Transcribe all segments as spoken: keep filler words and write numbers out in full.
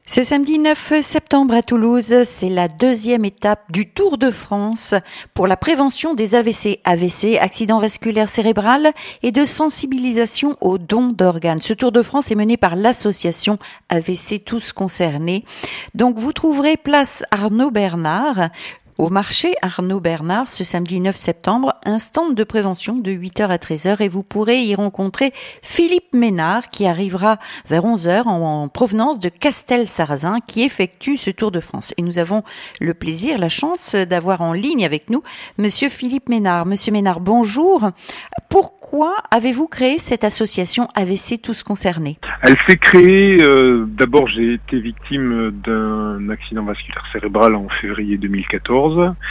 Ce samedi neuf septembre à Toulouse, c'est la deuxième étape du Tour de France pour la prévention des A V C, A V C, accident vasculaire cérébral, et de sensibilisation aux dons d'organes. Ce Tour de France est mené par l'association A V C Tous Concernés. Donc vous trouverez place Arnaud Bernard, au marché Arnaud Bernard, ce samedi neuf septembre, un stand de prévention de huit heures à treize heures, et vous pourrez y rencontrer Philippe Ménard qui arrivera vers onze heures en, en provenance de Castelsarrasin qui effectue ce Tour de France. Et nous avons le plaisir, la chance d'avoir en ligne avec nous Monsieur Philippe Ménard. Monsieur Ménard, bonjour. Pourquoi avez-vous créé cette association A V C Tous Concernés ? Elle s'est créée, euh, d'abord j'ai été victime d'un accident vasculaire cérébral en février deux mille quatorze.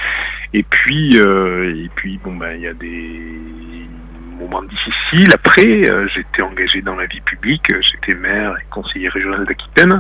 Et puis, euh, et puis bon ben il y a des moments difficiles. Après, euh, j'étais engagé dans la vie publique, j'étais maire et conseiller régional d'Aquitaine.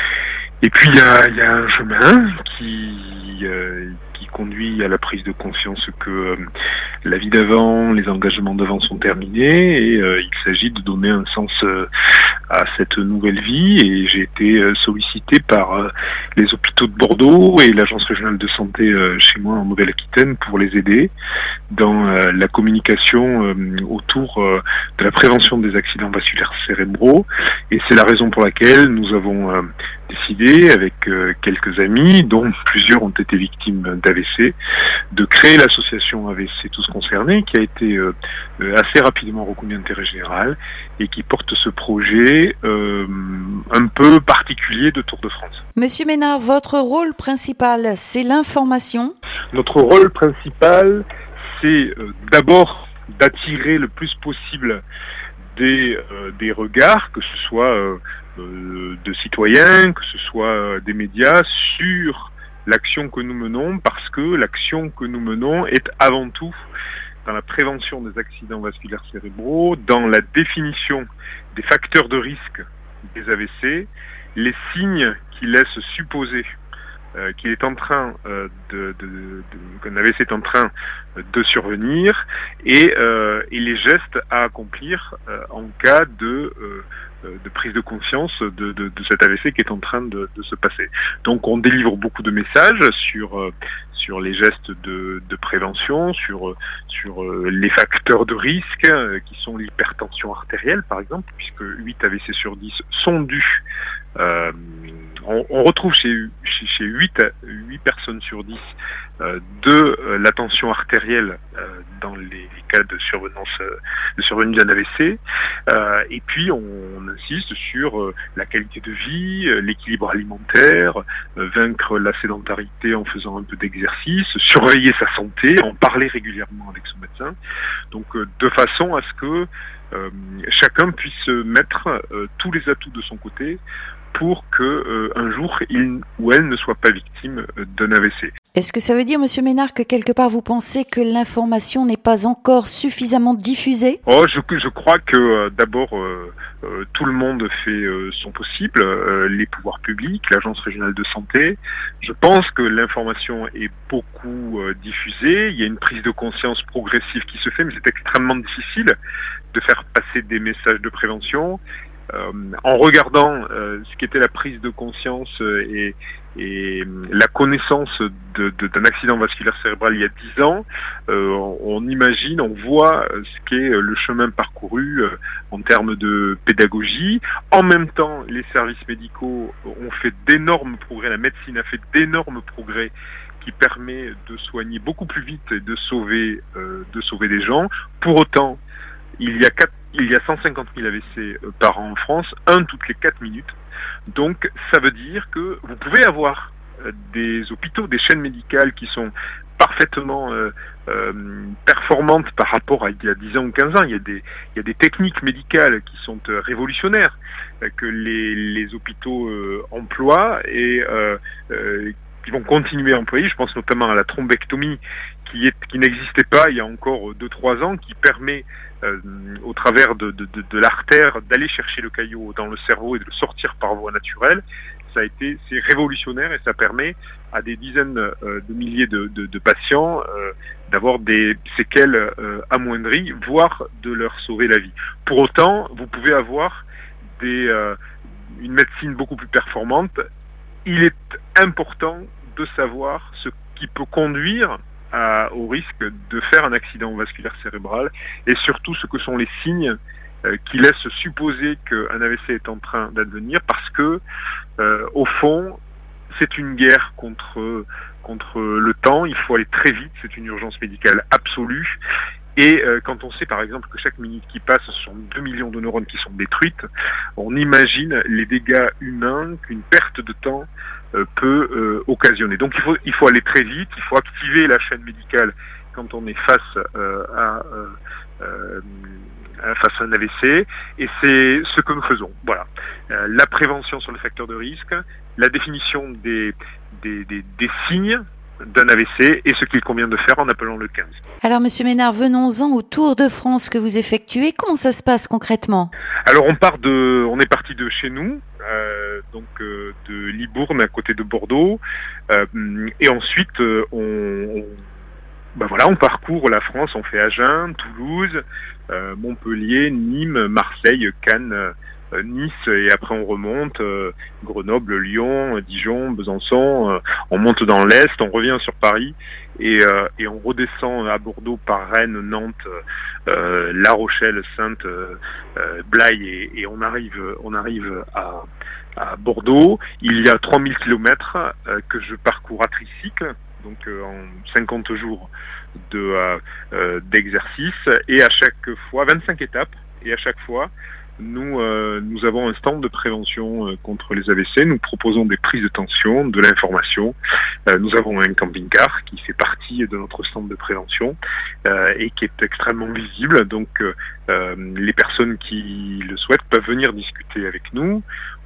Et puis il y a, il y a un chemin qui euh, qui conduit à la prise de conscience que euh, la vie d'avant, les engagements d'avant sont terminés et euh, il s'agit de donner un sens euh, à cette nouvelle vie. Et j'ai été euh, sollicité par euh, les hôpitaux de Bordeaux et l'agence régionale de santé euh, chez moi en Nouvelle-Aquitaine pour les aider dans euh, la communication euh, autour euh, de la prévention des accidents vasculaires cérébraux. Et c'est la raison pour laquelle nous avons euh, décidé, avec euh, quelques amis, dont plusieurs ont été victimes d'A V C, de créer l'association A V C Tous Concernés, qui a été euh, assez rapidement reconnue d'intérêt général et qui porte ce projet euh, un peu particulier de Tour de France. Monsieur Ménard, votre rôle principal, c'est l'information ? Notre rôle principal, c'est euh, d'abord d'attirer le plus possible des, euh, des regards, que ce soit euh, euh, de citoyens, que ce soit euh, des médias, sur l'action que nous menons, parce que l'action que nous menons est avant tout dans la prévention des accidents vasculaires cérébraux, dans la définition des facteurs de risque des A V C, les signes qui laissent supposer euh, qu'il est en train euh, de, de, de qu'un A V C est en train de survenir, et, euh, et les gestes à accomplir euh, en cas de euh, de prise de conscience de, de, de cet A V C qui est en train de, de se passer. Donc on délivre beaucoup de messages sur euh, sur les gestes de, de prévention, sur sur euh, les facteurs de risque euh, qui sont l'hypertension artérielle par exemple, puisque huit A V C sur dix sont dus. Euh, on, on retrouve chez, chez, chez huit, huit personnes sur dix euh, de euh, la tension artérielle euh, dans les, les cas de survenance euh, de survenue d'un A V C. Euh, et puis on, on insiste sur euh, la qualité de vie, euh, l'équilibre alimentaire, euh, vaincre la sédentarité en faisant un peu d'exercice, surveiller sa santé, en parler régulièrement avec son médecin. Donc euh, de façon à ce que euh, chacun puisse mettre euh, tous les atouts de son côté pour que euh, un jour il ou elle ne soit pas victime euh, d'un A V C. Est-ce que ça veut dire, Monsieur Ménard, que quelque part vous pensez que l'information n'est pas encore suffisamment diffusée ? Oh, je, je crois que euh, d'abord euh, euh, tout le monde fait euh, son possible, euh, les pouvoirs publics, l'agence régionale de santé. Je pense que l'information est beaucoup euh, diffusée. Il y a une prise de conscience progressive qui se fait, mais c'est extrêmement difficile de faire passer des messages de prévention. Euh, en regardant euh, ce qu'était la prise de conscience euh, et, et la connaissance de, de, d'un accident vasculaire cérébral il y a dix ans, euh, on, on imagine, on voit ce qu'est le chemin parcouru euh, en termes de pédagogie. En même temps, les services médicaux ont fait d'énormes progrès, la médecine a fait d'énormes progrès qui permet de soigner beaucoup plus vite et de sauver, euh, de sauver des gens. Pour autant, il y a quatre Il y a cent cinquante mille A V C par an en France, un toutes les quatre minutes. Donc ça veut dire que vous pouvez avoir des hôpitaux, des chaînes médicales qui sont parfaitement euh, euh, performantes par rapport à il y a dix ans ou quinze ans. Il y a des, il y a des techniques médicales qui sont euh, révolutionnaires, euh, que les, les hôpitaux euh, emploient et euh, euh, qui vont continuer à employer. Je pense notamment à la thrombectomie qui, est, qui n'existait pas il y a encore deux trois ans, qui permet Euh, au travers de, de, de, de l'artère, d'aller chercher le caillot dans le cerveau et de le sortir par voie naturelle. Ça a été, c'est révolutionnaire et ça permet à des dizaines euh, de milliers de, de, de patients euh, d'avoir des séquelles euh, amoindries, voire de leur sauver la vie. Pour autant, vous pouvez avoir des, euh, une médecine beaucoup plus performante il est important de savoir ce qui peut conduire à, au risque de faire un accident vasculaire cérébral et surtout ce que sont les signes euh, qui laissent supposer qu'un A V C est en train d'advenir parce que, euh, au fond, c'est une guerre contre, contre le temps, il faut aller très vite, c'est une urgence médicale absolue. Et euh, quand on sait par exemple que chaque minute qui passe, ce sont deux millions de neurones qui sont détruites, on imagine les dégâts humains qu'une perte de temps euh, peut euh, occasionner. Donc il faut, il faut aller très vite, il faut activer la chaîne médicale quand on est face euh, à, euh, euh, face à un A V C, et c'est ce que nous faisons. Voilà, euh, la prévention sur le facteur de risque, la définition des, des, des, des signes d'un A V C et ce qu'il convient de faire en appelant le quinze. Alors Monsieur Ménard, venons-en au Tour de France que vous effectuez. Comment ça se passe concrètement? Alors on part de, on est parti de chez nous, euh, donc euh, de Libourne à côté de Bordeaux, euh, et ensuite euh, on, on ben voilà, on parcourt la France, on fait Agen, Toulouse, euh, Montpellier, Nîmes, Marseille, Cannes, euh, Nice, et après on remonte, euh, Grenoble, Lyon, Dijon, Besançon, euh, on monte dans l'Est, on revient sur Paris, et, euh, et on redescend à Bordeaux par Rennes, Nantes, euh, La Rochelle, Saintes, euh, Blaye, et, et on arrive, on arrive à, à Bordeaux. Il y a trois mille kilomètres euh, que je parcours à tricycle, donc euh, en cinquante jours de euh, euh, d'exercice, et à chaque fois vingt-cinq étapes, et à chaque fois nous euh, nous avons un stand de prévention euh, contre les A V C. Nous proposons des prises de tension, de l'information. Euh, nous avons un camping-car qui fait partie de notre stand de prévention euh, et qui est extrêmement visible. Donc euh, les personnes qui le souhaitent peuvent venir discuter avec nous.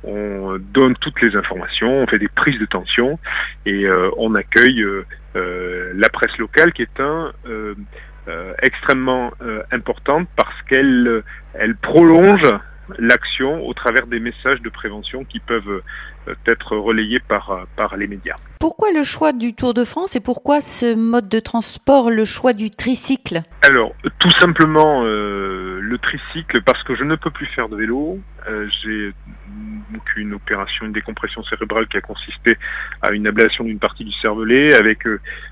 On donne toutes les informations, on fait des prises de tension et euh, on accueille euh, euh, la presse locale qui est un euh, euh, extrêmement euh, importante parce qu'elle elle prolonge l'action au travers des messages de prévention qui peuvent euh, être relayés par, par les médias. Pourquoi le choix du Tour de France et pourquoi ce mode de transport, le choix du tricycle? Alors, tout simplement euh, le tricycle parce que je ne peux plus faire de vélo. Euh, j'ai donc une opération, une décompression cérébrale qui a consisté à une ablation d'une partie du cervelet avec,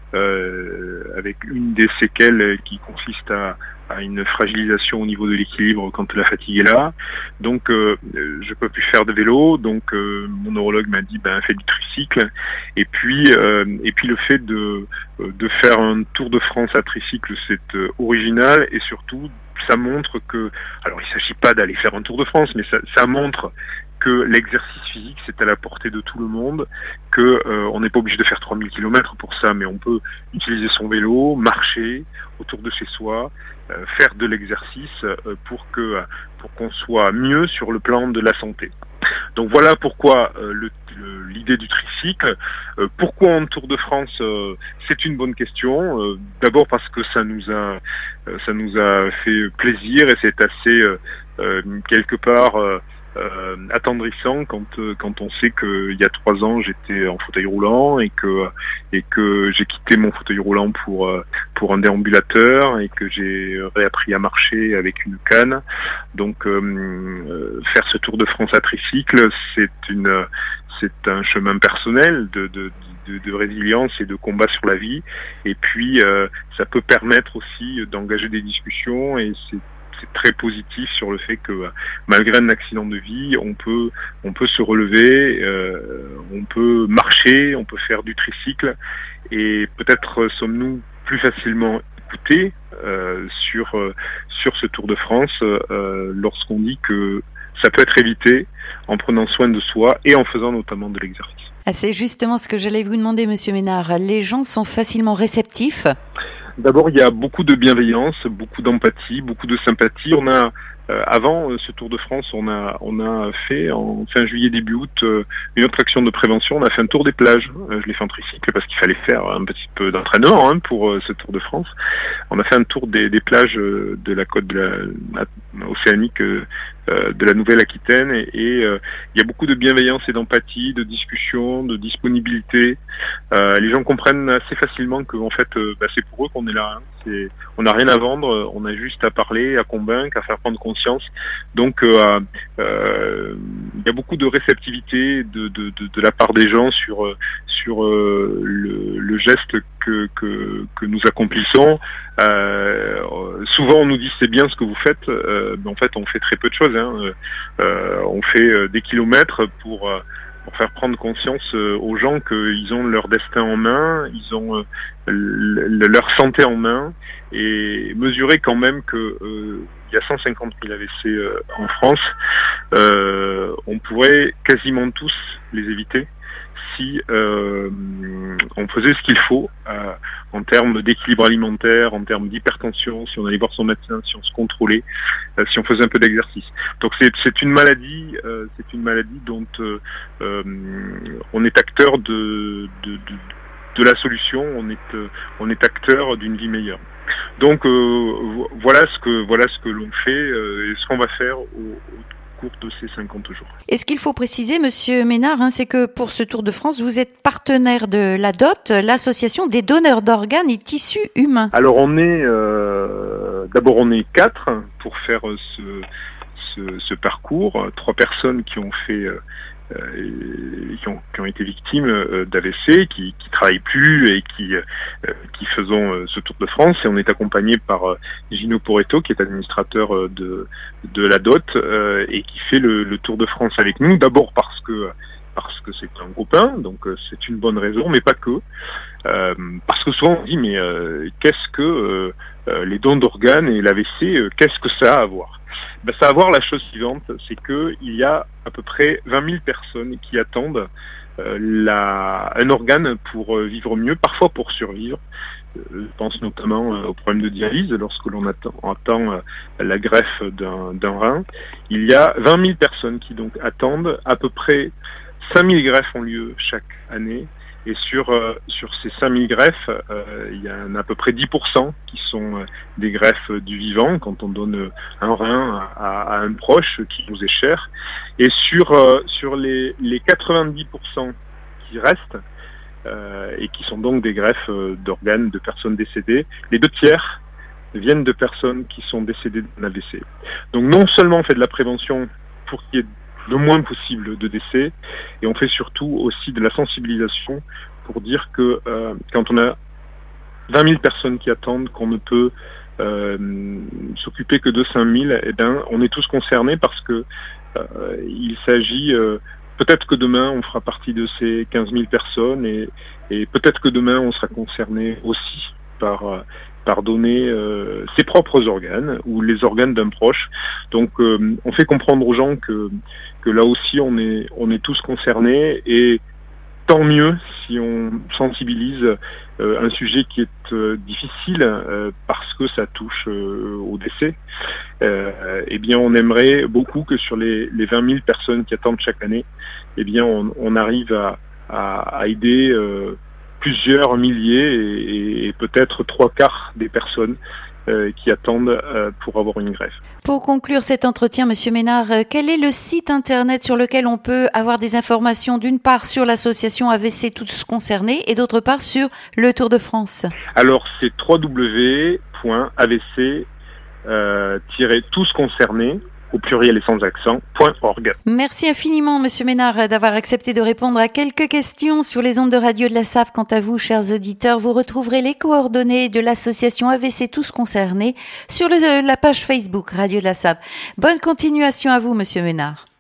euh, avec une des séquelles qui consiste à à une fragilisation au niveau de l'équilibre quand la fatigue est là. Donc euh, je peux plus faire de vélo, donc euh, mon neurologue m'a dit ben fais du tricycle. Et puis euh, et puis le fait de de faire un Tour de France à tricycle, c'est euh, original et surtout ça montre que, alors il s'agit pas d'aller faire un Tour de France, mais ça, ça montre que l'exercice physique c'est à la portée de tout le monde, que euh, on n'est pas obligé de faire trois mille kilomètres pour ça, mais on peut utiliser son vélo, marcher autour de chez soi, euh, faire de l'exercice euh, pour que pour qu'on soit mieux sur le plan de la santé. Donc voilà pourquoi euh, le, le, l'idée du tricycle. Euh, pourquoi un Tour de France euh, c'est une bonne question. Euh, d'abord parce que ça nous a euh, ça nous a fait plaisir et c'est assez euh, euh, quelque part euh, Euh, attendrissant quand euh, quand on sait que il y a trois ans j'étais en fauteuil roulant et que et que j'ai quitté mon fauteuil roulant pour euh, pour un déambulateur et que j'ai réappris à marcher avec une canne. Donc euh, euh, faire ce Tour de France à tricycle, c'est une c'est un chemin personnel de de De, de résilience et de combat sur la vie. Et puis euh, ça peut permettre aussi d'engager des discussions et c'est c'est très positif sur le fait que malgré un accident de vie, on peut on peut se relever, euh, on peut marcher, on peut faire du tricycle et peut-être sommes-nous plus facilement écoutés euh, sur euh, sur ce Tour de France euh, lorsqu'on dit que ça peut être évité en prenant soin de soi et en faisant notamment de l'exercice. Ah, c'est justement ce que j'allais vous demander, Monsieur Ménard. Les gens sont facilement réceptifs? D'abord, il y a beaucoup de bienveillance, beaucoup d'empathie, beaucoup de sympathie. On a, euh, avant euh, ce Tour de France, on a, on a fait en fin juillet, début août, euh, une autre action de prévention. On a fait un tour des plages. Euh, je l'ai fait en tricycle parce qu'il fallait faire un petit peu d'entraînement hein, pour euh, ce Tour de France. On a fait un tour des, des plages euh, de la côte de la, océanique euh, euh, de la Nouvelle-Aquitaine et, et euh, il y a beaucoup de bienveillance et d'empathie, de discussion, de disponibilité. Euh, les gens comprennent assez facilement que en fait euh, bah, c'est pour eux qu'on est là. Hein. C'est, on n'a rien à vendre, on a juste à parler, à convaincre, à faire prendre conscience. Donc euh, euh, il y a beaucoup de réceptivité de, de, de, de la part des gens sur sur euh, le, le geste que, que que nous accomplissons. Euh, souvent on nous dit c'est bien ce que vous faites, euh, mais en fait on fait très peu de choses. Hein. Euh, on fait des kilomètres pour pour faire prendre conscience aux gens qu'ils ont leur destin en main, ils ont leur santé en main, et mesurer quand même que euh, il y a cent cinquante mille A V C euh, en France, euh, on pourrait quasiment tous les éviter si euh, on faisait ce qu'il faut euh, en termes d'équilibre alimentaire, en termes d'hypertension, si on allait voir son médecin, si on se contrôlait, euh, si on faisait un peu d'exercice. Donc c'est, c'est une maladie, euh, c'est une maladie dont euh, euh, on est acteur de, de, de, de la solution, on est, euh, on est acteur d'une vie meilleure. Donc euh, voilà ce que voilà ce que l'on fait euh, et ce qu'on va faire au, au cours de ces cinquante jours. Et ce qu'il faut préciser, Monsieur Ménard, hein, c'est que pour ce Tour de France, vous êtes partenaire de l'A D O T, l'association des donneurs d'organes et tissus humains. Alors on est euh, d'abord on est quatre pour faire ce, ce, ce parcours, trois personnes qui ont fait euh, Euh, qui, ont, qui ont été victimes euh, d'A V C, qui, qui travaillent plus et qui, euh, qui faisons euh, ce Tour de France. Et on est accompagné par euh, Gino Poretto, qui est administrateur euh, de, de l'A D O T euh, et qui fait le, le Tour de France avec nous. D'abord parce que parce que c'est un copain, donc euh, c'est une bonne raison, mais pas que. Euh, parce que souvent on dit mais euh, qu'est-ce que euh, euh, les dons d'organes et l'A V C, euh, qu'est-ce que ça a à voir? Ben, ça a à voir la chose suivante, c'est que il y a à peu près vingt mille personnes qui attendent euh, la, un organe pour euh, vivre mieux, parfois pour survivre. Euh, je pense notamment euh, au problème de dialyse, lorsque l'on attend, attend euh, la greffe d'un, d'un rein. Il y a vingt mille personnes qui donc attendent, à peu près cinq mille greffes ont lieu chaque année. Et sur euh, sur ces cinq mille greffes, euh, il y en a à peu près dix pour cent qui sont euh, des greffes du vivant, quand on donne un rein à, à un proche qui nous est cher. Et sur euh, sur les, les quatre-vingt-dix pour cent qui restent, euh, et qui sont donc des greffes d'organes de personnes décédées, les deux tiers viennent de personnes qui sont décédées d'un A V C. Donc non seulement on fait de la prévention pour qu'il y ait le moins possible de décès, et on fait surtout aussi de la sensibilisation pour dire que euh, quand on a vingt mille personnes qui attendent, qu'on ne peut euh, s'occuper que de cinq mille, eh ben, on est tous concernés parce que euh, il s'agit, euh, peut-être que demain on fera partie de ces quinze mille personnes, et, et peut-être que demain on sera concerné aussi par euh, par donner euh, ses propres organes ou les organes d'un proche. Donc euh, on fait comprendre aux gens que que là aussi on est on est tous concernés, et tant mieux si on sensibilise euh, un sujet qui est euh, difficile euh, parce que ça touche euh, au décès. Euh, eh bien on aimerait beaucoup que sur les, les vingt mille personnes qui attendent chaque année, eh bien on, on arrive à, à, à aider euh, plusieurs milliers et, et peut-être trois quarts des personnes euh, qui attendent euh, pour avoir une greffe. Pour conclure cet entretien, Monsieur Ménard, quel est le site internet sur lequel on peut avoir des informations, d'une part sur l'association A V C Tous Concernés et d'autre part sur le Tour de France? Alors c'est w w w point a v c tiret tous concernés au pluriel et sans accent, .org. Merci infiniment, Monsieur Ménard, d'avoir accepté de répondre à quelques questions sur les ondes de radio de la S A F. Quant à vous, chers auditeurs, vous retrouverez les coordonnées de l'association A V C Tous Concernés sur le, la page Facebook Radio de la S A F. Bonne continuation à vous, Monsieur Ménard.